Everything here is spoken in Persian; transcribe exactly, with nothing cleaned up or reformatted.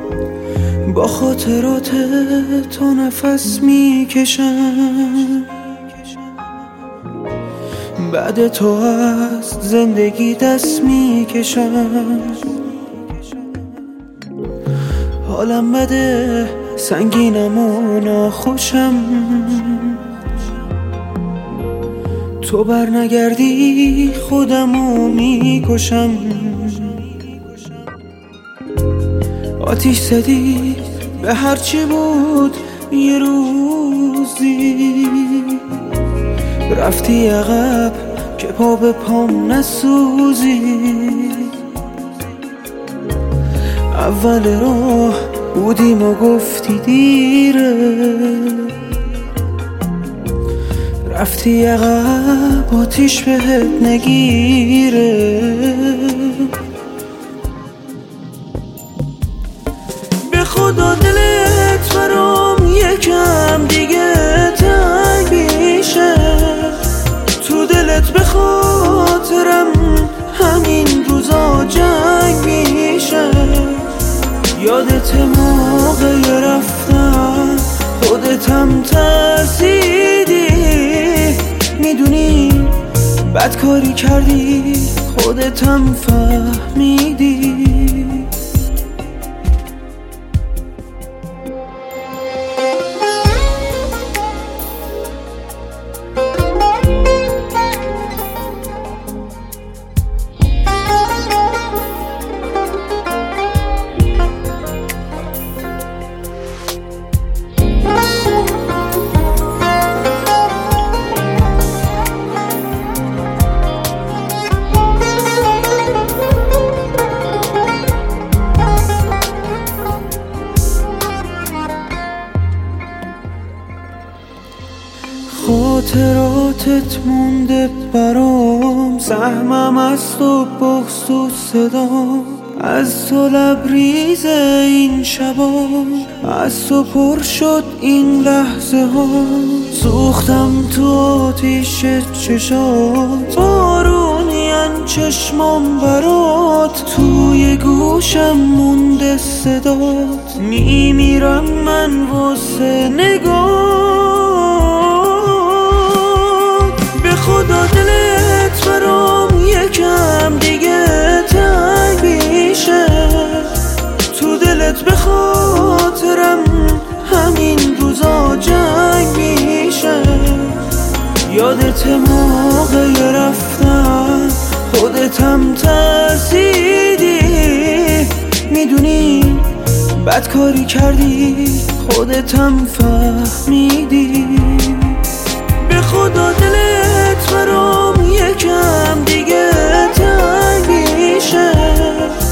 با خاطرات تو نفس میکشم، بعد تو از زندگی دست میکشم. حالم بده، سنگینم و ناخوشم، تو بر نگردی خودمو میکشم. آتیش زدی به هرچی بود یه روزی، رفتی عقب که پا به پام نسوزی. اول راه بودیم و گفتی دیره، رفتی عقب آتیش بهت نگیره. به خدا دلت برام یکم دیگه تنگ میشه، تو دلت به خاطرم همین روزا جنگ میشه. یادت موقع رفتن خودتم ترسیدی، میدونی بد کاری کردی خودتم فهمیدی. خاطراتت مونده برام، سهمم از تو بغض و صدام، از تو لبریز این شبا، از تو پر شد این لحظه ها. سوختم تو آتیش چشات، بارونین چشمام برات، توی گوشم مونده صدات، میمیرم من واسه نگاه. خدا دلت برام یکم دیگه تنگ میشه، تو دلت به خاطرم همین روزا جنگ میشه. یادت موقع رفتن خودتم ترسیدی، میدونی بد کاری کردی خودتم فهمیدی. به خدا دلت برام یکم دیگه تنگ میشه،